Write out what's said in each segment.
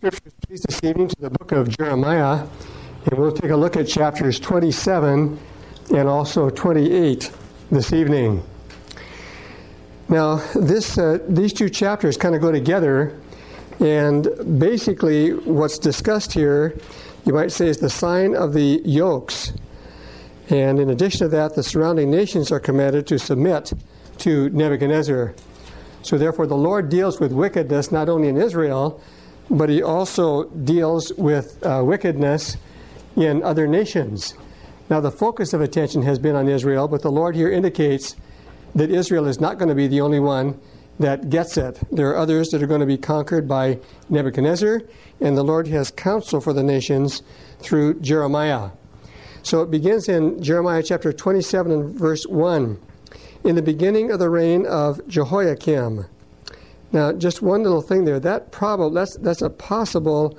scriptures, please, this evening to the book of Jeremiah, and we'll take a look at chapters 27 and also 28 this evening. Now, these two chapters kind of go together, and basically what's discussed here, you might say, is the sign of the yokes. And in addition to that, the surrounding nations are commanded to submit to Nebuchadnezzar. So therefore, the Lord deals with wickedness not only in Israel, but he also deals with wickedness in other nations. Now, the focus of attention has been on Israel, but the Lord here indicates that Israel is not going to be the only one that gets it. There are others that are going to be conquered by Nebuchadnezzar, and the Lord has counsel for the nations through Jeremiah. So it begins in Jeremiah chapter 27 and verse 1. In the beginning of the reign of Jehoiakim. Now, just one little thing there. That's a possible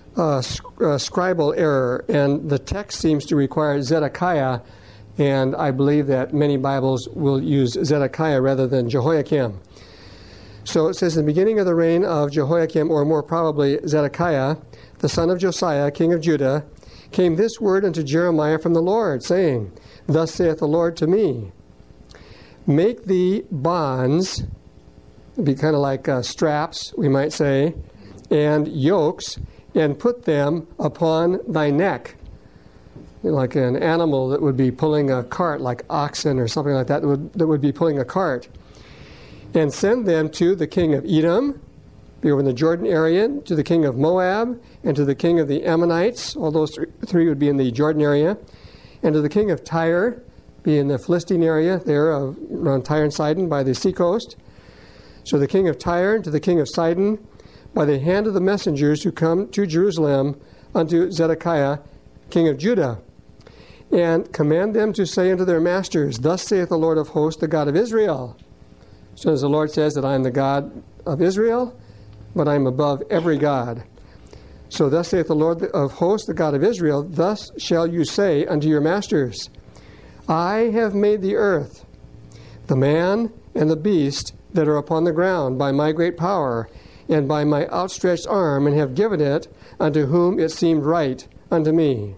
scribal error, and the text seems to require Zedekiah, and I believe that many Bibles will use Zedekiah rather than Jehoiakim. So it says, in the beginning of the reign of Jehoiakim, or more probably Zedekiah, the son of Josiah, king of Judah, came this word unto Jeremiah from the Lord, saying, Thus saith the Lord to me, Make thee bonds, be kind of like straps, we might say, and yokes, and put them upon thy neck. Like an animal that would be pulling a cart, like oxen or something like that, that would be pulling a cart. And send them to the king of Edom, be over in the Jordan area, to the king of Moab, and to the king of the Ammonites. All those three would be in the Jordan area. And to the king of Tyre, be in the Philistine area there around Tyre and Sidon by the seacoast. So the king of Tyre and to the king of Sidon, by the hand of the messengers who come to Jerusalem unto Zedekiah, king of Judah, and command them to say unto their masters, Thus saith the Lord of hosts, the God of Israel. So as the Lord says that I am the God of Israel, but I am above every God. So thus saith the Lord of hosts, the God of Israel, Thus shall you say unto your masters, I have made the earth, the man and the beast that are upon the ground by my great power and by my outstretched arm, and have given it unto whom it seemed right unto me.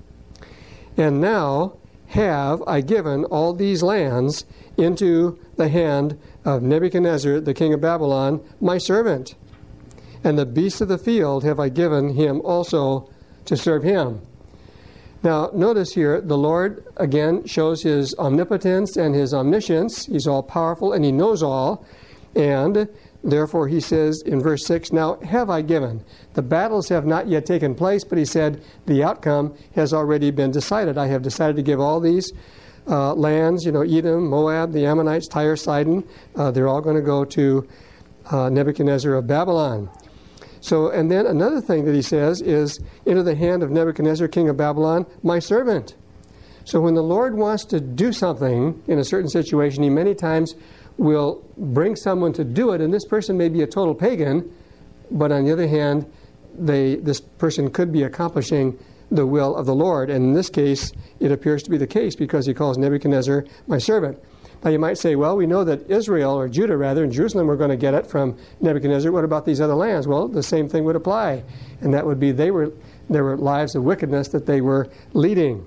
And now have I given all these lands into the hand of Nebuchadnezzar, the king of Babylon, my servant. And the beasts of the field have I given him also to serve him. Now, notice here, the Lord, again, shows his omnipotence and his omniscience. He's all-powerful and he knows all. And therefore, he says in verse 6, Now have I given. The battles have not yet taken place, but he said the outcome has already been decided. I have decided to give all these lands, Edom, Moab, the Ammonites, Tyre, Sidon. They're all going to go to Nebuchadnezzar of Babylon. So, and then another thing that he says is, into the hand of Nebuchadnezzar, king of Babylon, my servant. So when the Lord wants to do something in a certain situation, he many times will bring someone to do it, and this person may be a total pagan, but on the other hand, this person could be accomplishing the will of the Lord. And in this case, it appears to be the case because he calls Nebuchadnezzar my servant. Now you might say, well, we know that Israel, or Judah rather, and Jerusalem were going to get it from Nebuchadnezzar. What about these other lands? Well, the same thing would apply. And that would be there were lives of wickedness that they were leading.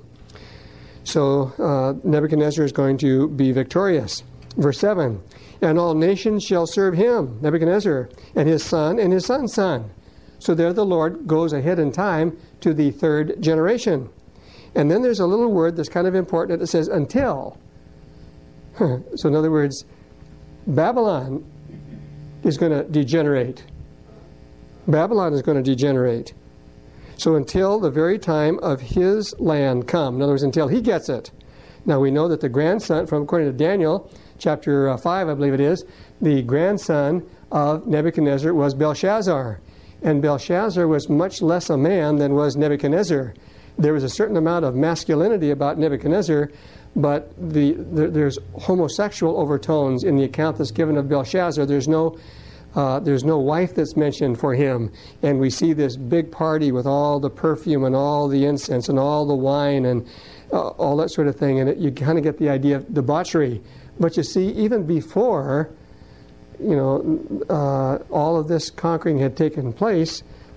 So Nebuchadnezzar is going to be victorious. Verse 7, And all nations shall serve him, Nebuchadnezzar, and his son's son. So there the Lord goes ahead in time to the third generation. And then there's a little word that's kind of important that says, until. So in other words, Babylon is going to degenerate. Babylon is going to degenerate. So until the very time of his land come. In other words, until he gets it. Now we know that the grandson, according to Daniel, chapter 5, I believe it is, the grandson of Nebuchadnezzar was Belshazzar. And Belshazzar was much less a man than was Nebuchadnezzar. There was a certain amount of masculinity about Nebuchadnezzar, but there's homosexual overtones in the account that's given of Belshazzar. There's no wife that's mentioned for him. And we see this big party with all the perfume and all the incense and all the wine and all that sort of thing. And you kind of get the idea of debauchery. But you see, even before all of this conquering had taken place,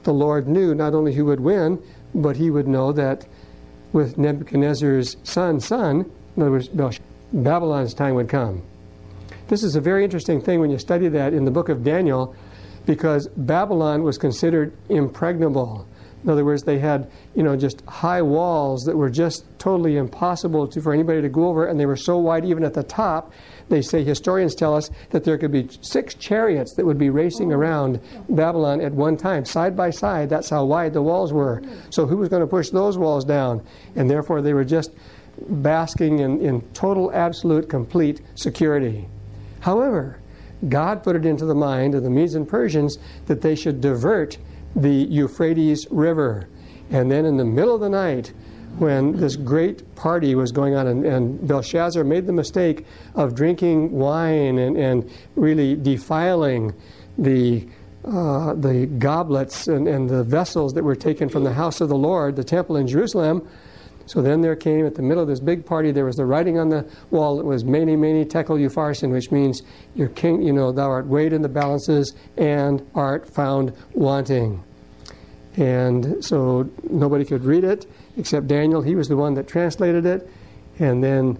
the Lord knew not only who would win, but he would know that with Nebuchadnezzar's son, in other words, Babylon's time would come. This is a very interesting thing when you study that in the book of Daniel, because Babylon was considered impregnable. In other words, they had, just high walls that were just totally impossible for anybody to go over, and they were so wide even at the top. They say, historians tell us, that there could be 6 chariots that would be racing around Babylon at one time, side by side. That's how wide the walls were. So who was going to push those walls down? And therefore they were just basking in total, absolute, complete security. However, God put it into the mind of the Medes and Persians that they should divert the Euphrates River. And then in the middle of the night, when this great party was going on, and Belshazzar made the mistake of drinking wine and really defiling the goblets and the vessels that were taken from the house of the Lord, the temple in Jerusalem. So then there came, at the middle of this big party, there was the writing on the wall that was Mene, Mene, Tekel, Upharsin, which means, your king, thou art weighed in the balances and art found wanting. And so nobody could read it except Daniel. He was the one that translated it. And then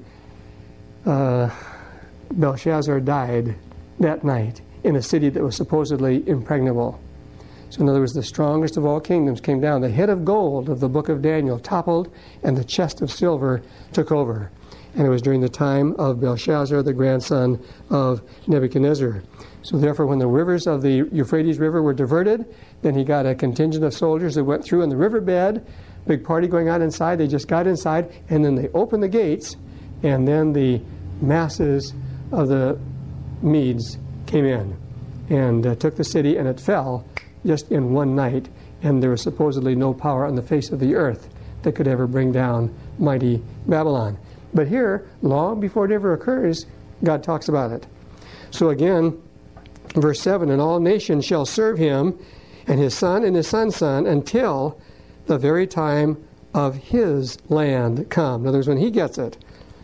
Belshazzar died that night in a city that was supposedly impregnable. So in other words, the strongest of all kingdoms came down. The head of gold of the book of Daniel toppled, and the chest of silver took over. And it was during the time of Belshazzar, the grandson of Nebuchadnezzar. So therefore, when the rivers of the Euphrates River were diverted, then he got a contingent of soldiers that went through in the riverbed, big party going on inside. They just got inside, and then they opened the gates, and then the masses of the Medes came in and took the city, and it fell just in one night, and there was supposedly no power on the face of the earth that could ever bring down mighty Babylon. But here, long before it ever occurs, God talks about it. So again, verse 7, and all nations shall serve him, and his son and his son's son, until the very time of his land come. In other words, when he gets it.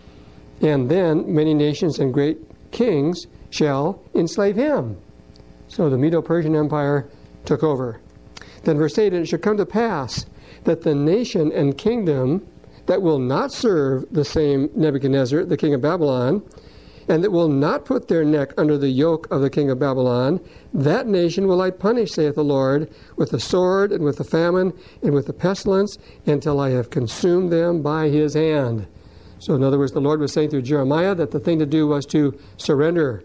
And then many nations and great kings shall enslave him. So the Medo-Persian Empire took over. Then verse 8, and it shall come to pass that the nation and kingdom that will not serve the same Nebuchadnezzar, the king of Babylon, and that will not put their neck under the yoke of the king of Babylon, that nation will I punish, saith the Lord, with the sword and with the famine and with the pestilence, until I have consumed them by his hand. So in other words, the Lord was saying through Jeremiah that the thing to do was to surrender.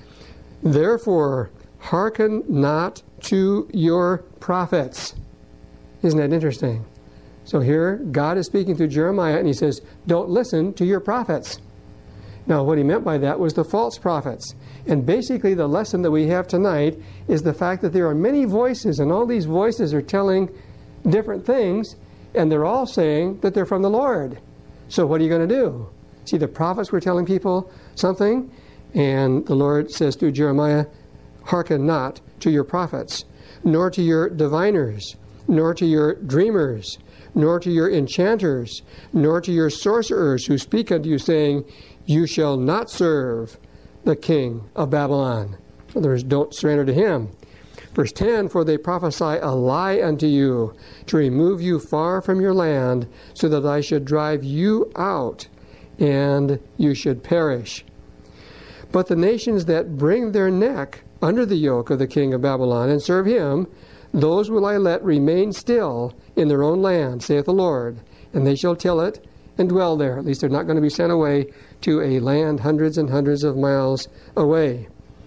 Therefore, hearken not to your prophets. Isn't that interesting? So here, God is speaking through Jeremiah, and he says, don't listen to your prophets. Now, what he meant by that was the false prophets. And basically, the lesson that we have tonight is the fact that there are many voices, and all these voices are telling different things, and they're all saying that they're from the Lord. So what are you going to do? See, the prophets were telling people something, and the Lord says through Jeremiah, hearken not to your prophets, nor to your diviners, nor to your dreamers, nor to your enchanters, nor to your sorcerers who speak unto you, saying, you shall not serve the king of Babylon. In other words, don't surrender to him. Verse 10, for they prophesy a lie unto you, to remove you far from your land, so that I should drive you out, and you should perish. But the nations that bring their neck under the yoke of the king of Babylon, and serve him, those will I let remain still in their own land, saith the Lord, and they shall till it, and dwell there. At least they're not going to be sent away to a land hundreds and hundreds of miles away.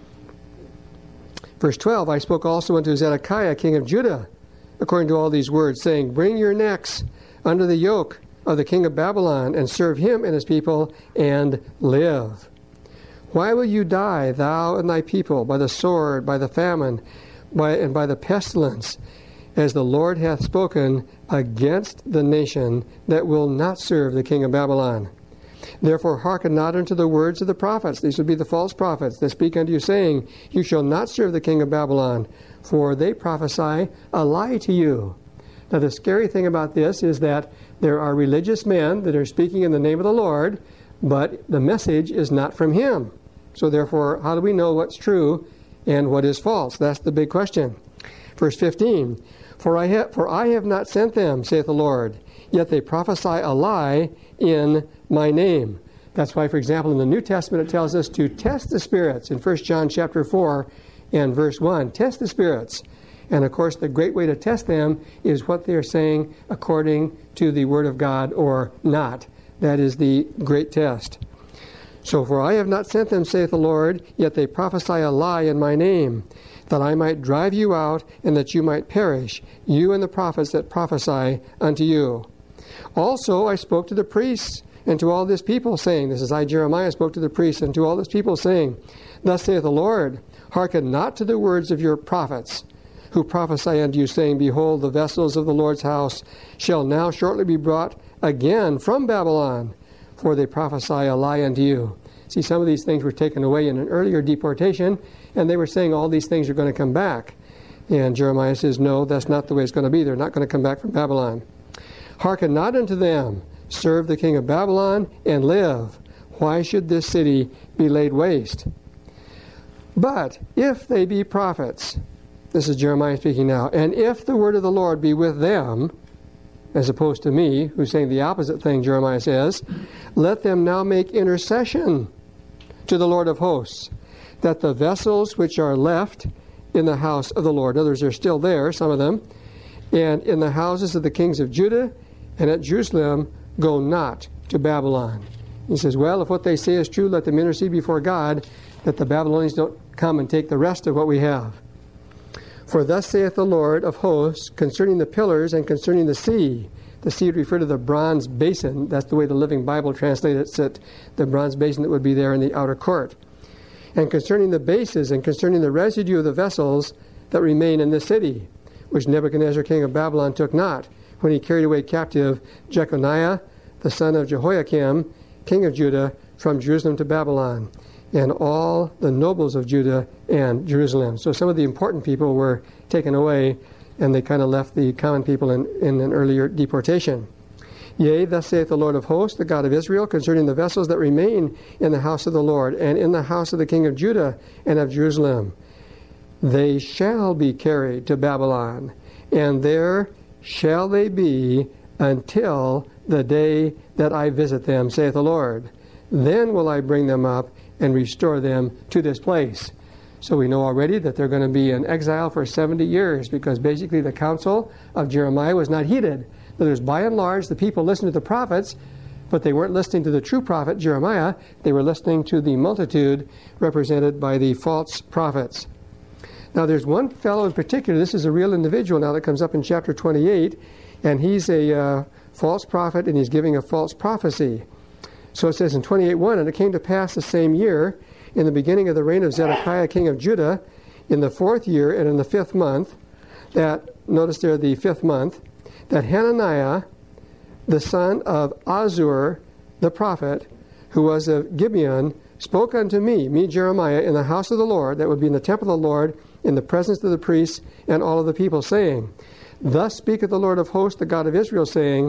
Verse 12, I spoke also unto Zedekiah, king of Judah, according to all these words, saying, bring your necks under the yoke of the king of Babylon, and serve him and his people, and live. Why will you die, thou and thy people, by the sword, by the famine, and by the pestilence, as the Lord hath spoken against the nation that will not serve the king of Babylon? Therefore hearken not unto the words of the prophets. These would be the false prophets that speak unto you, saying, you shall not serve the king of Babylon, for they prophesy a lie to you. Now the scary thing about this is that there are religious men that are speaking in the name of the Lord, but the message is not from him. So therefore, how do we know what's true and what is false? That's the big question. Verse 15, For I have not sent them, saith the Lord, yet they prophesy a lie in my name. That's why, for example, in the New Testament it tells us to test the spirits. In 1 John chapter 4 and verse 1, test the spirits. And of course, the great way to test them is what they are saying according to the Word of God or not. That is the great test. So, for I have not sent them, saith the Lord, yet they prophesy a lie in my name, that I might drive you out, and that you might perish, you and the prophets that prophesy unto you. Also I spoke to the priests and to all this people, saying, this is I, Jeremiah, spoke to the priests and to all this people, saying, thus saith the Lord, hearken not to the words of your prophets, who prophesy unto you, saying, behold, the vessels of the Lord's house shall now shortly be brought again from Babylon, for they prophesy a lie unto you. See, some of these things were taken away in an earlier deportation, and they were saying all these things are going to come back. And Jeremiah says, no, that's not the way it's going to be. They're not going to come back from Babylon. Hearken not unto them, serve the king of Babylon, and live. Why should this city be laid waste? But if they be prophets, this is Jeremiah speaking now, and if the word of the Lord be with them, as opposed to me, who's saying the opposite thing, Jeremiah says, let them now make intercession to the Lord of hosts, that the vessels which are left in the house of the Lord, others are still there, some of them, and in the houses of the kings of Judah and at Jerusalem, go not to Babylon. He says, well, if what they say is true, let them intercede before God, that the Babylonians don't come and take the rest of what we have. For thus saith the Lord of hosts, concerning the pillars and concerning the sea would refer to the bronze basin. That's the way the Living Bible translates it, the bronze basin that would be there in the outer court. And concerning the bases and concerning the residue of the vessels that remain in this city, which Nebuchadnezzar king of Babylon took not, when he carried away captive Jeconiah, the son of Jehoiakim, king of Judah, from Jerusalem to Babylon, and all the nobles of Judah and Jerusalem. So some of the important people were taken away, and they kind of left the common people in an earlier deportation. Yea, thus saith the Lord of hosts, the God of Israel, concerning the vessels that remain in the house of the Lord, and in the house of the king of Judah and of Jerusalem. They shall be carried to Babylon, and there shall they be until the day that I visit them, saith the Lord. Then will I bring them up and restore them to this place. So we know already that they're going to be in exile for 70 years, because basically the counsel of Jeremiah was not heeded. There's by and large the people listened to the prophets, but they weren't listening to the true prophet Jeremiah. They were listening to the multitude represented by the false prophets. Now there's one fellow in particular, this is a real individual now that comes up in chapter 28, and he's a false prophet, and he's giving a false prophecy. So it says in 28:1, and it came to pass the same year, in the beginning of the reign of Zedekiah king of Judah, in the 4th year and in the 5th month, that, notice there the 5th month, that Hananiah, the son of Azur, the prophet, who was of Gibeon, spoke unto me Jeremiah, in the house of the Lord, that would be in the temple of the Lord, in the presence of the priests and all of the people, saying, thus speaketh the Lord of hosts, the God of Israel, saying,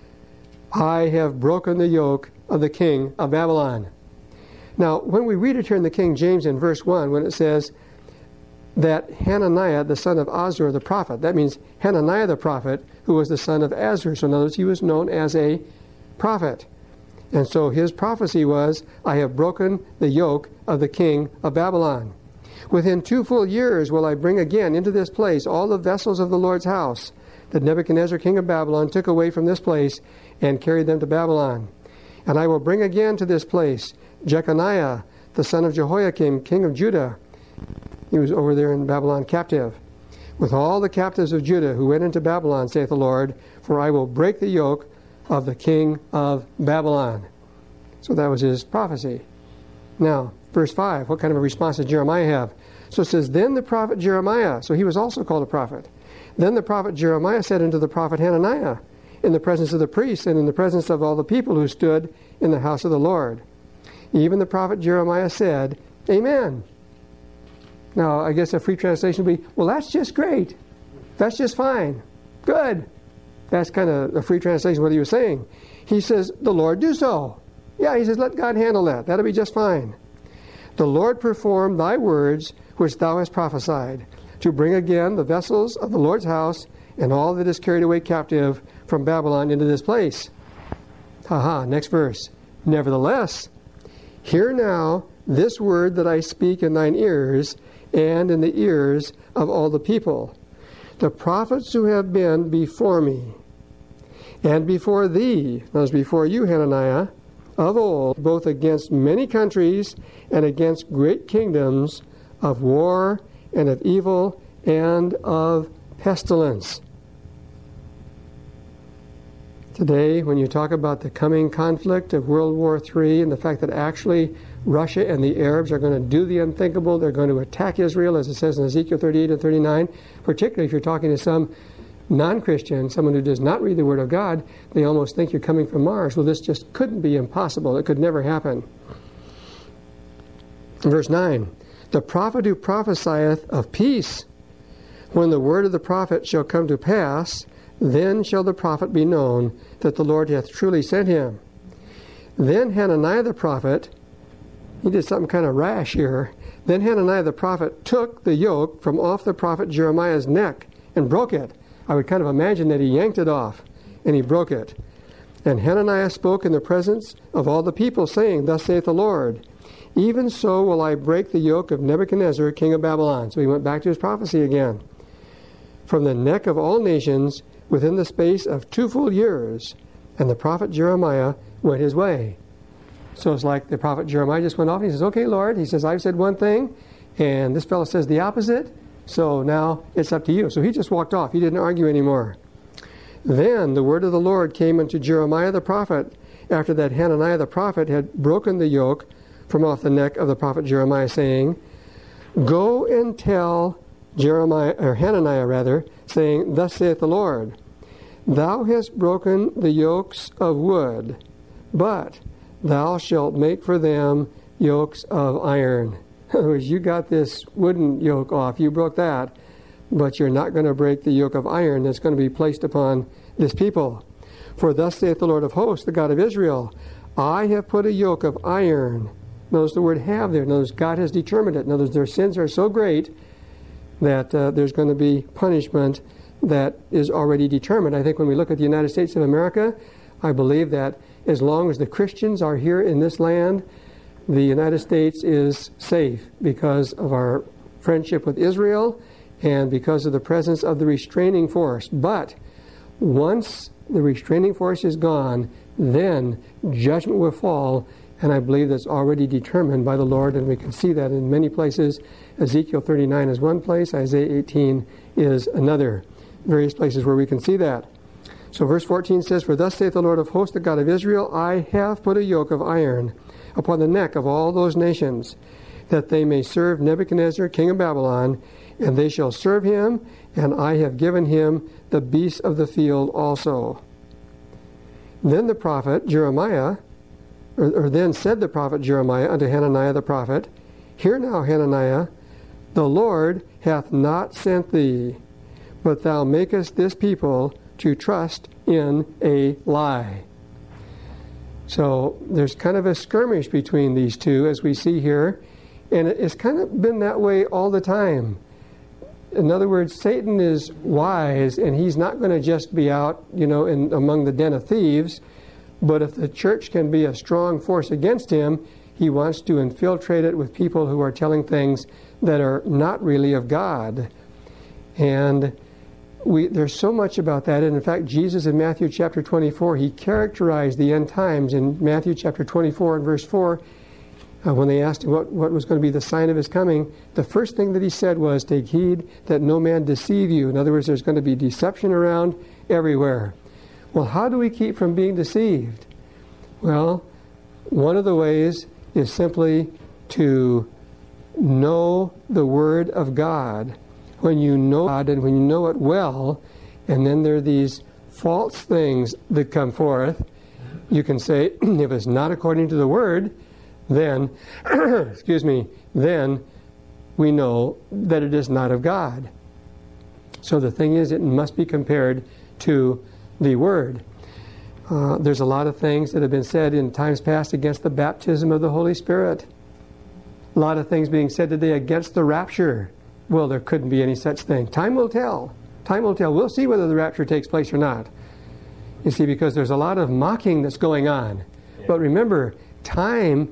I have broken the yoke of the king of Babylon. Now, when we read it here in the King James in verse 1, when it says that Hananiah, the son of Azur, the prophet, that means Hananiah the prophet, who was the son of Azur. So in other words, he was known as a prophet. And so his prophecy was, I have broken the yoke of the king of Babylon. Within 2 full years will I bring again into this place all the vessels of the Lord's house that Nebuchadnezzar king of Babylon took away from this place and carried them to Babylon. And I will bring again to this place Jeconiah, the son of Jehoiakim, king of Judah. He was over there in Babylon captive. With all the captives of Judah who went into Babylon, saith the Lord, for I will break the yoke of the king of Babylon. So that was his prophecy. Now, verse 5, what kind of a response did Jeremiah have? So it says, then the prophet Jeremiah, so he was also called a prophet. Then the prophet Jeremiah said unto the prophet Hananiah, in the presence of the priests and in the presence of all the people who stood in the house of the Lord. Even the prophet Jeremiah said, Amen. Now, I guess a free translation would be, well, that's just great. That's just fine. Good. That's kind of a free translation of what he was saying. He says, the Lord do so. Yeah, he says, let God handle that. That'll be just fine. The Lord perform thy words which thou hast prophesied, to bring again the vessels of the Lord's house and all that is carried away captive from Babylon into this place. Next verse. Nevertheless, hear now this word that I speak in thine ears, and in the ears of all the people. The prophets who have been before me, and before thee, that was before you, Hananiah, of old, both against many countries and against great kingdoms, of war and of evil and of pestilence. Today, when you talk about the coming conflict of World War III and the fact that actually Russia and the Arabs are going to do the unthinkable, they're going to attack Israel, as it says in Ezekiel 38 and 39, particularly if you're talking to some non-Christian, someone who does not read the Word of God, they almost think you're coming from Mars. Well, this just couldn't be impossible. It could never happen. Verse 9, the prophet who prophesieth of peace, when the word of the prophet shall come to pass, then shall the prophet be known that the Lord hath truly sent him. Then Hananiah the prophet, he did something kind of rash here. Then Hananiah the prophet took the yoke from off the prophet Jeremiah's neck and broke it. I would kind of imagine that he yanked it off and he broke it. And Hananiah spoke in the presence of all the people, saying, Thus saith the Lord, even so will I break the yoke of Nebuchadnezzar, king of Babylon. So he went back to his prophecy again. From the neck of all nations within the space of 2 full years. And the prophet Jeremiah went his way. So it's like the prophet Jeremiah just went off and he says, okay, Lord. He says, I've said one thing, and this fellow says the opposite. So now it's up to you. So he just walked off. He didn't argue anymore. Then the word of the Lord came unto Jeremiah the prophet, after that Hananiah the prophet had broken the yoke from off the neck of the prophet Jeremiah, saying, Go and tell Jeremiah, or Hananiah rather, saying, Thus saith the Lord, Thou hast broken the yokes of wood, but thou shalt make for them yokes of iron. In other words, you got this wooden yoke off, you broke that, but you're not going to break the yoke of iron that's going to be placed upon this people. For thus saith the Lord of hosts, the God of Israel, I have put a yoke of iron. Notice the word have there. Notice God has determined it. In other words, their sins are so great that there's going to be punishment that is already determined. I think when we look at the United States of America, I believe that as long as the Christians are here in this land, the United States is safe because of our friendship with Israel and because of the presence of the restraining force. But once the restraining force is gone, then judgment will fall, and I believe that's already determined by the Lord, and we can see that in many places. Ezekiel 39 is one place, Isaiah 18 is another. Various places where we can see that. So verse 14 says, For thus saith the Lord of hosts, the God of Israel, I have put a yoke of iron upon the neck of all those nations, that they may serve Nebuchadnezzar, king of Babylon, and they shall serve him, and I have given him the beasts of the field also. Then the prophet Jeremiah, or then said the prophet Jeremiah unto Hananiah the prophet, Hear now, Hananiah, the Lord hath not sent thee, but thou makest this people to trust in a lie. So there's kind of a skirmish between these two, as we see here, and it's kind of been that way all the time. In other words, Satan is wise, and he's not going to just be out, among the den of thieves. But if the church can be a strong force against him, he wants to infiltrate it with people who are telling things that are not really of God. And there's so much about that. And in fact, Jesus in Matthew chapter 24, he characterized the end times in Matthew chapter 24 and verse 4. When they asked him what was going to be the sign of his coming, the first thing that he said was, Take heed that no man deceive you. In other words, there's going to be deception around everywhere. Well, how do we keep from being deceived? Well, one of the ways is simply to know the Word of God. When you know God and when you know it well, and then there are these false things that come forth, you can say, if it's not according to the Word, then, then we know that it is not of God. So the thing is, it must be compared to the Word. There's a lot of things that have been said in times past against the baptism of the Holy Spirit. A lot of things being said today against the rapture. Well, there couldn't be any such thing. Time will tell. Time will tell. We'll see whether the rapture takes place or not. You see, because there's a lot of mocking that's going on. Yeah. But remember, time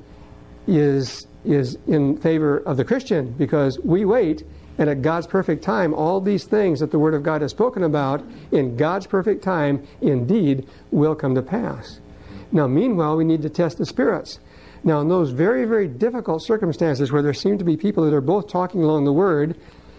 is in favor of the Christian, because we wait, and at God's perfect time, all these things that the Word of God has spoken about in God's perfect time indeed will come to pass. Now, meanwhile, we need to test the spirits. Now, in those very, very difficult circumstances where there seem to be people that are both talking along the Word,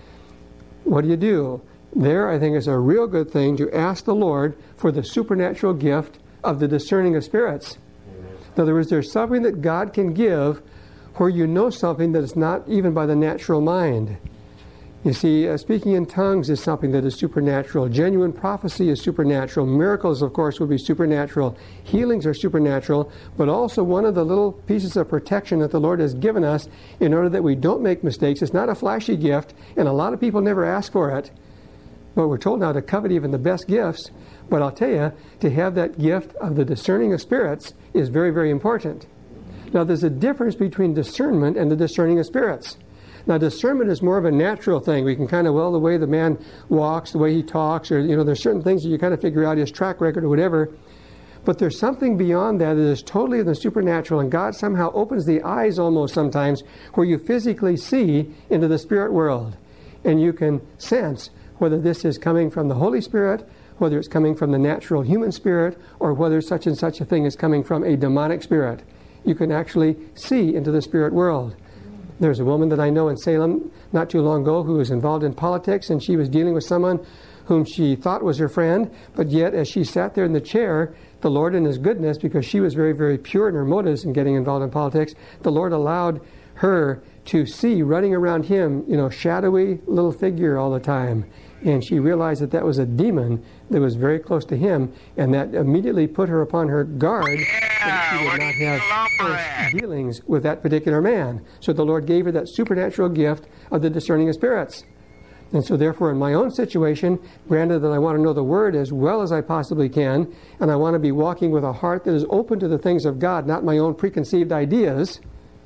what do? There, I think, is a real good thing to ask the Lord for the supernatural gift of the discerning of spirits. In other words, there's something that God can give where you know something that is not even by the natural mind. You see, speaking in tongues is something that is supernatural. Genuine prophecy is supernatural. Miracles, of course, would be supernatural. Healings are supernatural, but also one of the little pieces of protection that the Lord has given us in order that we don't make mistakes. It's not a flashy gift, and a lot of people never ask for it. But we're told now to covet even the best gifts. But I'll tell you, to have that gift of the discerning of spirits is very, very important. Now, there's a difference between discernment and the discerning of spirits. Now, discernment is more of a natural thing. We can kind of, the way the man walks, the way he talks, or, there's certain things that you kind of figure out his track record or whatever. But there's something beyond that is totally in the supernatural, and God somehow opens the eyes almost sometimes where you physically see into the spirit world. And you can sense whether this is coming from the Holy Spirit, whether it's coming from the natural human spirit, or whether such and such a thing is coming from a demonic spirit. You can actually see into the spirit world. There's a woman that I know in Salem not too long ago who was involved in politics, and she was dealing with someone whom she thought was her friend, but yet as she sat there in the chair, the Lord in His goodness, because she was very, very pure in her motives in getting involved in politics, the Lord allowed her to see running around him, shadowy little figure all the time. And she realized that was a demon that was very close to him, and that immediately put her upon her guard so that she would not have close dealings with that particular man. So the Lord gave her that supernatural gift of the discerning of spirits. And so therefore, in my own situation, granted that I want to know the Word as well as I possibly can, and I want to be walking with a heart that is open to the things of God, not my own preconceived ideas.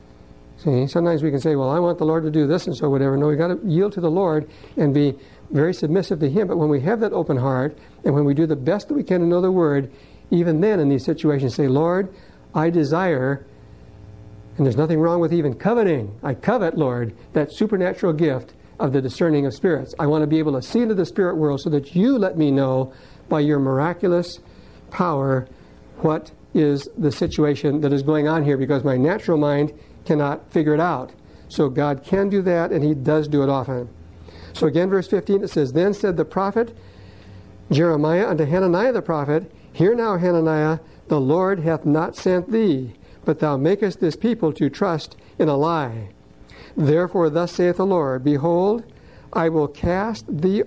See, sometimes we can say, I want the Lord to do this and so whatever. No, we've got to yield to the Lord and be very submissive to Him. But when we have that open heart, and when we do the best that we can to know the Word, even then in these situations say, Lord, I desire, and there's nothing wrong with even coveting. I covet, Lord, that supernatural gift of the discerning of spirits. I want to be able to see into the spirit world so that you let me know by your miraculous power what is the situation that is going on here, because my natural mind cannot figure it out. So God can do that, and He does do it often. So again, verse 15, it says, Then said the prophet Jeremiah unto Hananiah the prophet, Hear now, Hananiah, the Lord hath not sent thee, but thou makest this people to trust in a lie. Therefore thus saith the Lord, Behold, I will cast thee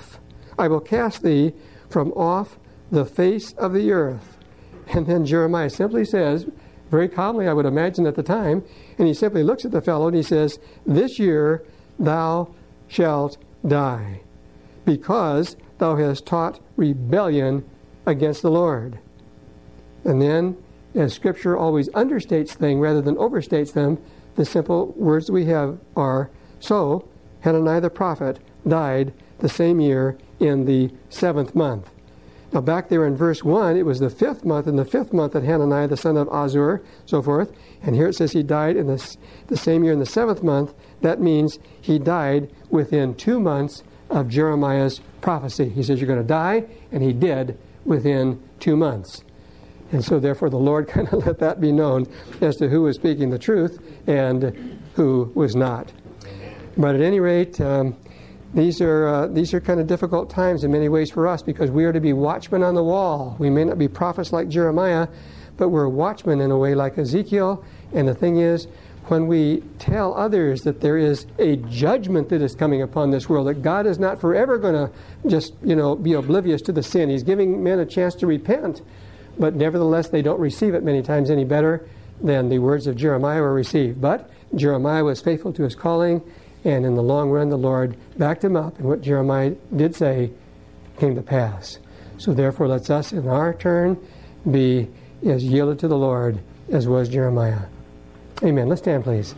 from off the face of the earth. And then Jeremiah simply says, very calmly I would imagine at the time, and he simply looks at the fellow and he says, This year thou shalt die, because thou hast taught rebellion against the Lord. And then, as Scripture always understates things rather than overstates them, the simple words we have are, So Hananiah the prophet died the same year in the 7th month. Now back there in verse 1, it was the 5th month, in the 5th month that Hananiah the son of Azur, so forth. And here it says he died in the same year in the 7th month. That means he died within 2 months of Jeremiah's prophecy. He says, You're going to die, and he did within 2 months. And so therefore the Lord kind of let that be known as to who was speaking the truth and who was not. But at any rate, these are kind of difficult times in many ways for us, because we are to be watchmen on the wall. We may not be prophets like Jeremiah, but we're watchmen in a way like Ezekiel. And the thing is, when we tell others that there is a judgment that is coming upon this world, that God is not forever going to just, be oblivious to the sin. He's giving men a chance to repent. But nevertheless, they don't receive it many times any better than the words of Jeremiah were received. But Jeremiah was faithful to his calling, and in the long run, the Lord backed him up, and what Jeremiah did say came to pass. So therefore, let's us, in our turn, be as yielded to the Lord as was Jeremiah. Amen. Let's stand, please.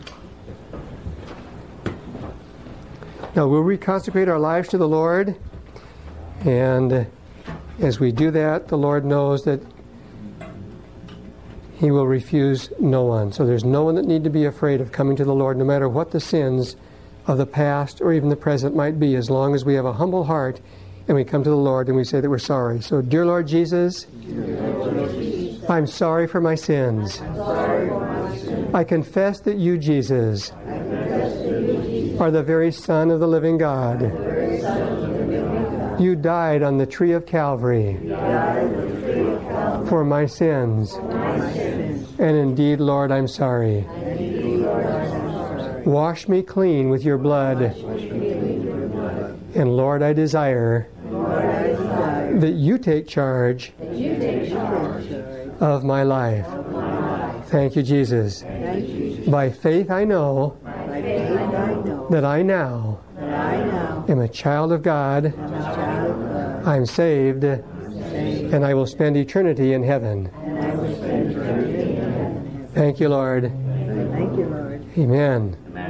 Now, we'll reconsecrate our lives to the Lord. And as we do that, the Lord knows that He will refuse no one. So there's no one that need to be afraid of coming to the Lord, no matter what the sins of the past or even the present might be, as long as we have a humble heart and we come to the Lord and we say that we're sorry. So, dear Lord Jesus, I'm sorry for my sins. I confess that you, Jesus, are the very Son of the living God. You died on the tree of Calvary for my sins. And indeed, Lord, I'm sorry. Wash me clean with your blood. And Lord, I desire that you take charge of my life. Thank you, Jesus. By faith I know that I now am a child of God. I'm saved, and I will spend eternity in heaven. Thank you, Lord. Thank you, Lord. Amen. Amen.